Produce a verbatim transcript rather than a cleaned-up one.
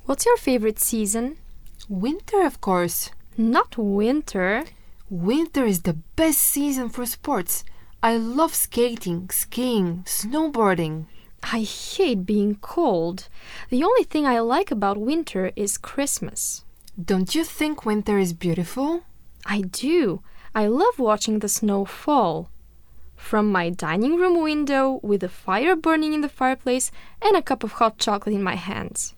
What's your favorite season? Winter, of course. Not winter. Winter is the best season for sports. I love skating, skiing, snowboarding. I hate being cold. The only thing I like about winter is Christmas. Don't you think winter is beautiful? I do. I love watching the snow fall. From my dining room window with a fire burning in the fireplace and a cup of hot chocolate in my hands.